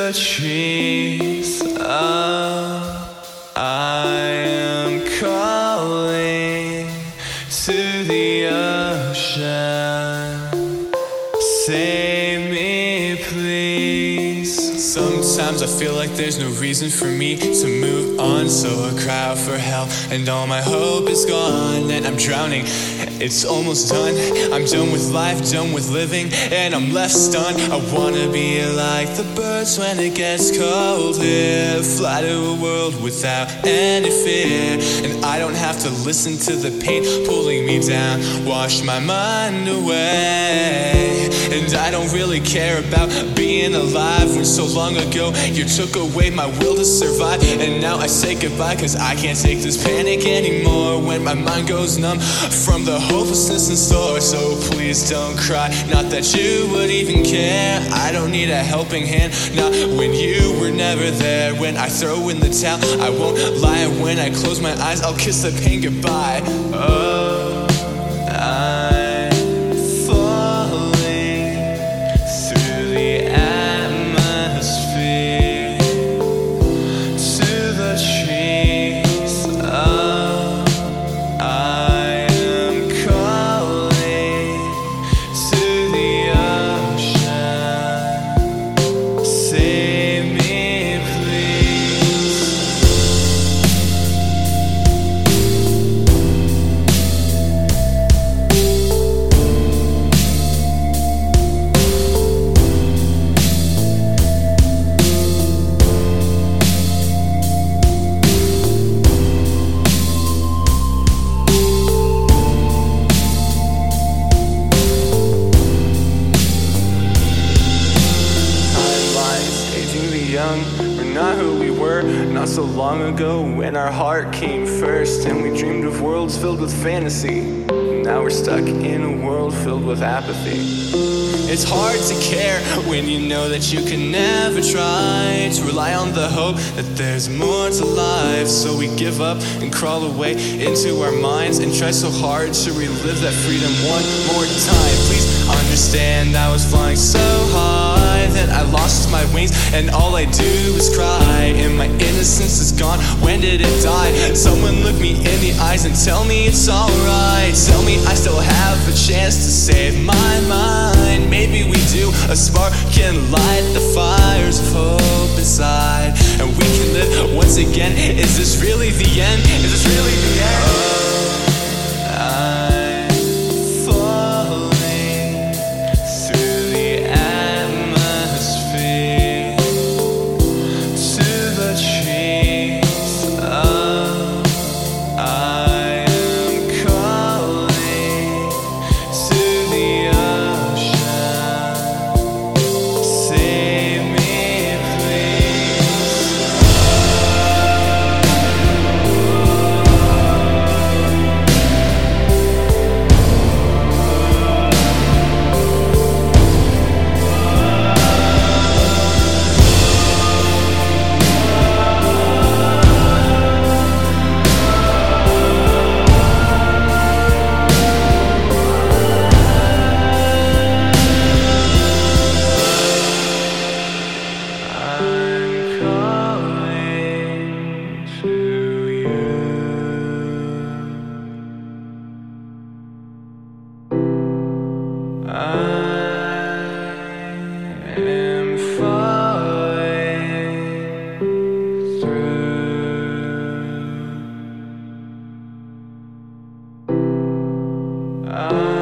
the trees. I am calling to the ocean. Save me, please. Sometimes I feel like there's no reason for me to move on, so I cry out for help, and all my hope is gone, and I'm drowning. It's almost done. I'm done with life, done with living, and I'm left stunned. I wanna be like the birds when it gets cold here, fly to a world without any fear, and I don't have to listen to the pain pulling me down, wash my mind away. And I don't really care about being alive when so long ago you took away my will to survive, and now I say goodbye, cause I can't take this panic anymore when my mind goes numb from the hopelessness in store. So please don't cry, not that you would even care. I don't need a helping hand, not when you were never there. When I throw in the towel, I won't lie. When I close my eyes, I'll kiss the pain goodbye. Oh, I'm falling through the atmosphere to the trees. Oh, I am calling to the ocean. Save me, please. Young, we're not who we were not so long ago, when our heart came first and we dreamed of worlds filled with fantasy. Now we're stuck in a world filled with apathy. It's hard to care when you know that you can never try to rely on the hope that there's more to life. So we give up and crawl away into our minds and try so hard to relive that freedom one more time. Please understand, I was flying so high that I lost my wings, and all I do is cry, and my innocence is gone. When did it die? Someone look me in the eyes and tell me it's alright. Tell me I still have a chance to save my mind. Maybe we do. A spark can light the fires of hope inside, and we can live once again. Is this really the end? Is this really the end? I'm falling through the atmosphere to the trees. Oh, I am calling to the ocean. Save me, please. I'm calling to you. I am falling through.